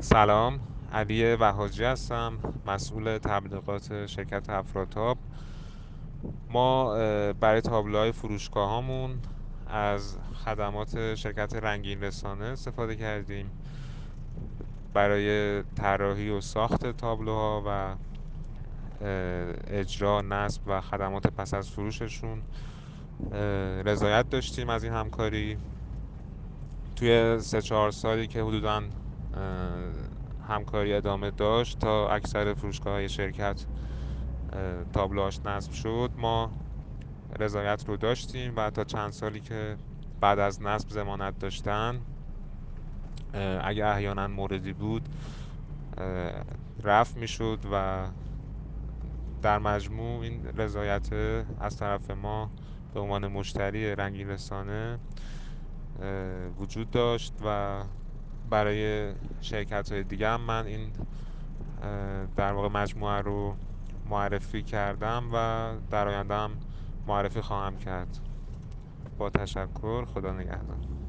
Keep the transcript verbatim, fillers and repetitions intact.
سلام، علی وهاجی هستم، مسئول تبلیغات شرکت افراتاب. ما اه، برای تابلوهای فروشگاه هامون از خدمات شرکت رنگین رسانه استفاده کردیم برای طراحی و ساخت تابلوها و اه، اجرا، نصب و خدمات پس از فروششون. اه، رضایت داشتیم از این همکاری. توی سه چهار سالی که حدوداً اه، همکاری ادامه داشت تا اکثر فروشگاه های شرکت اه، تابلوهاش نصب شد، ما رضایت رو داشتیم و تا چند سالی که بعد از نصب ضمانت داشتن، اه، اگه احیانا موردی بود اه، رفع میشد و در مجموع این رضایت از طرف ما به عنوان مشتری رنگین رسانه اه، وجود داشت و برای شرکت های دیگه هم من این اه، در واقع مجموعه رو معرفی کردم و در آینده هم معرفی خواهم کرد. با تشکر، خدا نگهدار.